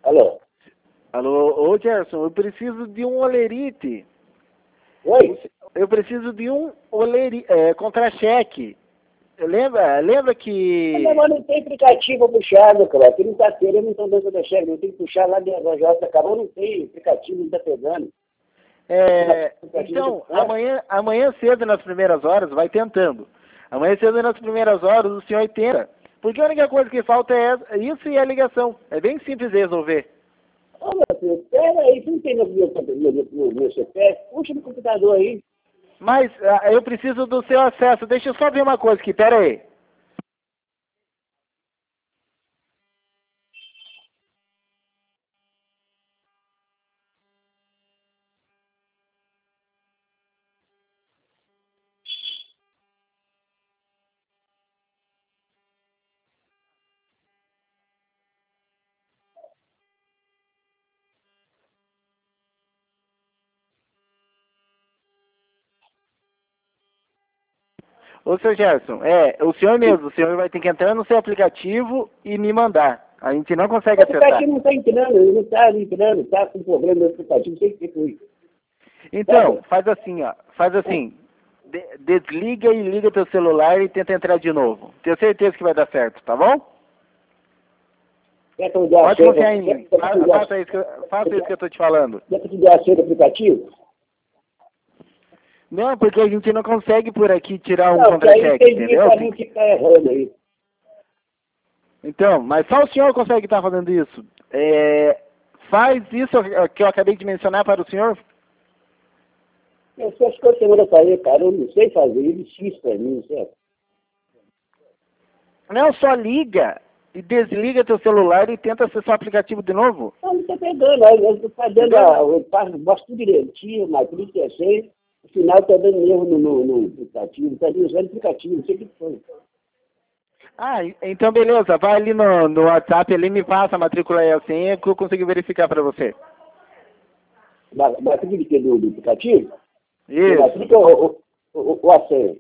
Alô? Alô, ô Gerson, eu preciso de um olerite. Oi? Eu preciso de um contra-cheque. Lembra que... Mas não tem aplicativo puxado, cara. Quinta-feira eu não estou dando cheque, não tem que puxar lá da RJ. Acabou, não tem aplicativo, não está pegando. Então, amanhã cedo, nas primeiras horas, vai tentando. Amanhã cedo, nas primeiras horas, o senhor tenta. Porque a única coisa que falta é isso e a ligação. É bem simples de resolver. Ô, meu filho, pera aí, você não tem meu CPF? Puxa no computador aí. Mas eu preciso do seu acesso. Deixa eu só ver uma coisa aqui, pera aí. Ô, seu Gerson, o senhor mesmo, o senhor vai ter que entrar no seu aplicativo e me mandar. A gente não consegue O acessar. aplicativo não está entrando, ele não está entrando, está com problema no aplicativo, não sei o que foi. Então, faz assim, ó. Faz assim. Desliga e liga teu celular e tenta entrar de novo. Tenho certeza que vai dar certo, tá bom? Pode confiar em mim. Faça isso que eu tô te falando. Dá para te dar a senha do aplicativo? Não, porque a gente não consegue por aqui tirar um Não, contra-cheque, aí entendeu? para mim que está errando aí. Então, mas só o senhor consegue estar fazendo isso. Faz isso que eu acabei de mencionar para o senhor. Essas coisas que eu vou fazer, cara, eu não sei fazer, é difícil para mim, certo? Não, só liga e desliga teu celular e tenta acessar o aplicativo de novo. Não está pegando, aí está dando, eu mostro tudo direitinho, matrícula é assim, no final está dando erro no aplicativo, está usando o aplicativo, não sei o que foi. Ah, então beleza, vai ali no WhatsApp, ali me passa a matrícula e a senha que eu consigo verificar para você. Matrícula de quê? Do aplicativo? Isso. Matrícula ou a senha?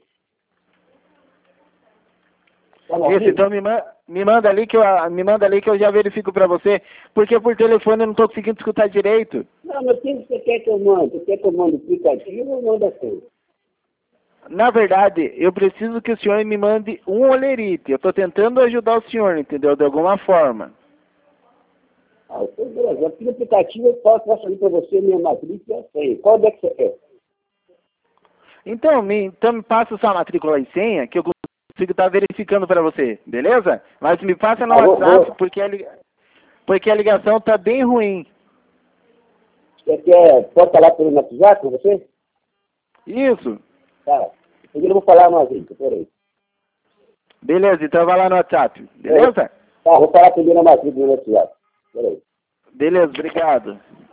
Isso, então me manda ali que eu já verifico para você, porque por telefone eu não estou conseguindo escutar direito. Não, mas quem você quer que eu mande? Você quer que eu mande o aplicativo ou manda a senha? Na verdade, eu preciso que o senhor me mande um olerite. Eu estou tentando ajudar o senhor, entendeu? De alguma forma. Então beleza. Aqui no aplicativo eu posso transferir para você minha matrícula e a senha. Qual é que você quer? Então me passa sua matrícula e senha, que eu consigo estar verificando para você, beleza? Mas me passa no WhatsApp, porque a ligação está bem ruim. Você quer, pode falar pelo WhatsApp com você? Isso. Tá. Eu vou falar uma vez, peraí. Beleza, então vai lá no WhatsApp, beleza? Tá, vou falar primeiro a matrícula no WhatsApp. Peraí. Beleza, obrigado.